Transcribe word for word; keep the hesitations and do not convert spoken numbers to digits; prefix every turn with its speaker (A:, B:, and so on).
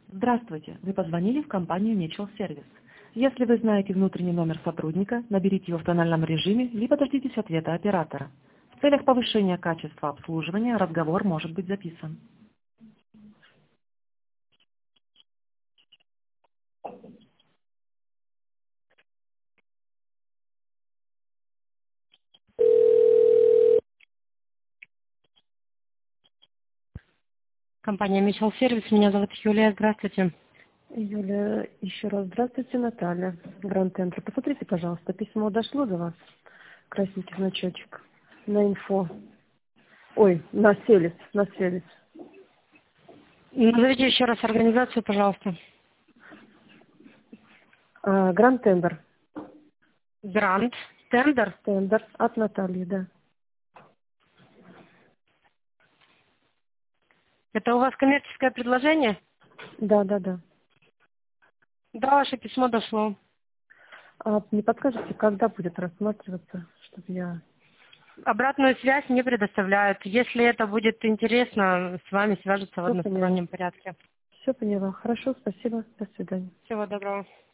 A: Здравствуйте, вы позвонили в компанию Mutual Service. Если вы знаете внутренний номер сотрудника, наберите его в тональном режиме, либо дождитесь ответа оператора. В целях повышения качества обслуживания разговор может быть записан. Компания Mutual Service, меня зовут Юлия, здравствуйте.
B: Юля, еще раз здравствуйте, Наталья. Гранд Центр. Посмотрите, пожалуйста, письмо дошло до вас? Красненький значочек. На инфо. Ой, на селец, на селец.
A: Назовите еще раз организацию, пожалуйста.
B: А, Гранд Тендер.
A: Грант, тендер.
B: Тендер от Натальи, да.
A: Это у вас коммерческое предложение?
B: Да, да, да.
A: Да, ваше письмо дошло.
B: А не подскажете, когда будет рассматриваться, чтобы я...
A: Обратную связь не предоставляют. Если это будет интересно, с вами свяжутся в
B: Все поняла.
A: одностороннем порядке.
B: Все поняла. Хорошо, спасибо. До свидания.
A: Всего доброго.